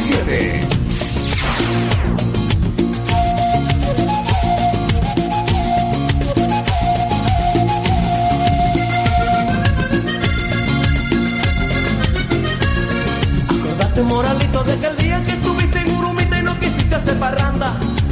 7. Acordate, moralito, de aquel día que estuviste en Urumita y no quisiste hacer parranda.